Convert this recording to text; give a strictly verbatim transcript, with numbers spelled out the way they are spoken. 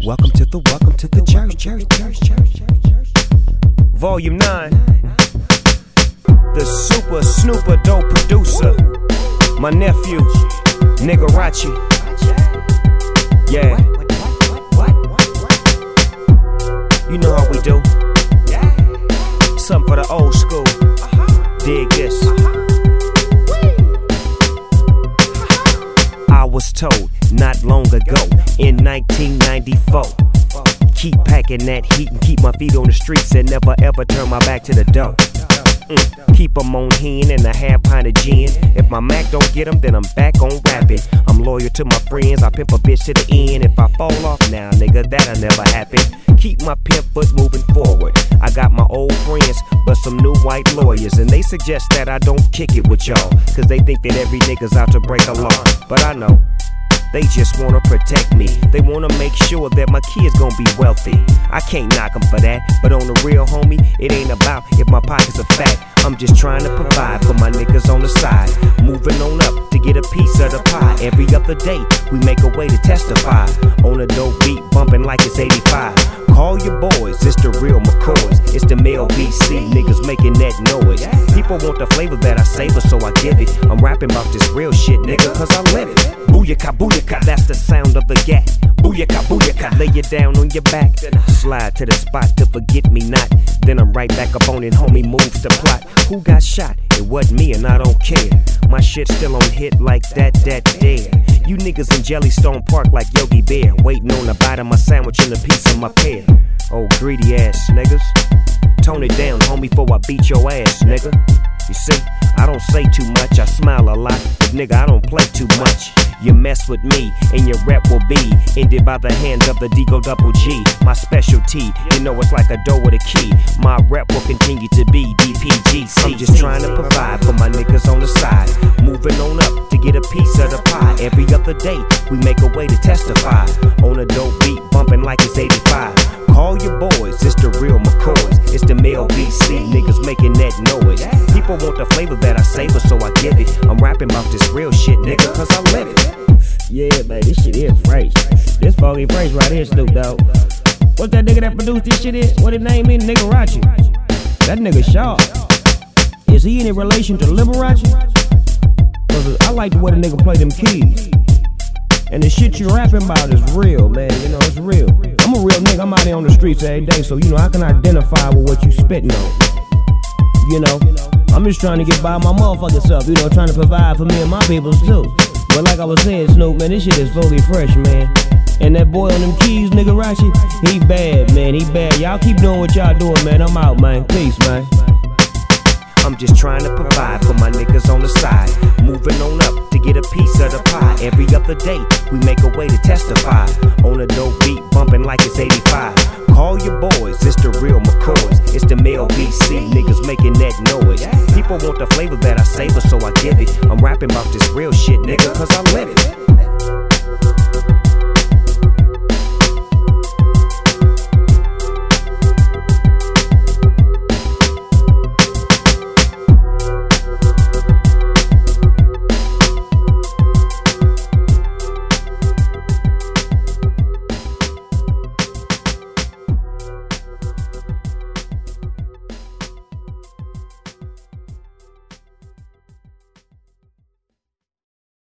Welcome to the, welcome to the church, church, church, church, church, church. Volume nine. The super snooper dope producer. My nephew, Nigarachi. Yeah. You know how we do. Something for the old school. Dig this. I was told not long ago in nineteen ninety-four, keep packing that heat and keep my feet on the streets and never ever turn my back to the dough. Mm. Keep them on hand and a half pint of gin. If my Mac don't get them, then I'm back on rapping. I'm loyal to my friends, I pimp a bitch to the end. If I fall off now, nigga, that'll never happen. Keep my pimp foot moving forward. I got my old friends, but some new white lawyers, and they suggest that I don't kick it with y'all, cause they think that every nigga's out to break a law. But I know they just wanna protect me. They wanna make sure that my kids gon' be wealthy. I can't knock them for that, but on the real, homie, it ain't about if my pockets are fat. I'm just trying to provide for my niggas on the side. Moving on up to get a piece of the pie. Every other day, we make a way to testify. On a dope beat, bumping like it's eighty-five. Call your boys, it's the real McCoys. It's the male B C, niggas making that noise. People want the flavor that I savor, so I give it. I'm rapping about this real shit, nigga, cause I live it. Booyaka, booyaka, that's the sound of the gat. Booyaka, booyaka, lay you down on your back. Slide to the spot to forget me not. Then I'm right back up on it, homie, moves to plot. Who got shot? It wasn't me and I don't care. My shit still on hit like that, that there. You niggas in Jellystone Park like Yogi Bear, waiting on a bite of my sandwich and a piece of my pear. Oh, greedy ass niggas. Tone it down, homie, before I beat your ass, nigga. You see, I don't say too much, I smile a lot, but nigga, I don't play too much. You mess with me, and your rep will be ended by the hands of the Digo Double G. My specialty, you know it's like a door with a key. My rep will continue to be D P G C. I'm just trying to provide for my niggas on the side. Moving on up to get a piece of the pie. Every other day, we make a way to testify. On a dope beat, bumping like it's eighty-five. Call your boys, it's the real McCoys. It's the male B C, niggas making that noise. People want the flavor that I savor, so I give it. I'm rapping about this real shit, nigga, cause I live it. Yeah, man, this shit is fresh. This foggy fresh right here, Snoop Dogg. What's that nigga that produced this shit is? What his name is? Nigarachi. That nigga sharp. Is he any relation to Liberace? Cause I like the way the nigga play them keys. And the shit you rapping about is real, man, you know, it's real. I'm a real nigga, I'm out here on the streets every day, so, you know, I can identify with what you spitting on. You know, I'm just trying to get by my motherfucking self, you know, trying to provide for me and my peoples too. But like I was saying, Snoop, man, this shit is fully fresh, man. And that boy on them keys, Nigarachi, he bad, man, he bad. Y'all keep doing what y'all doing, man. I'm out, man. Peace, man. I'm just trying to provide for my niggas on the side. Moving on up to get a piece of the pie. Every other day, we make a way to testify. On a dope beat, bumping like it's eighty-five. Call your boys, it's the real McCoys. It's the male B C, niggas making that noise. People want the flavor that I savor, so I give it. I'm rapping about this real shit, nigga, cause I live it.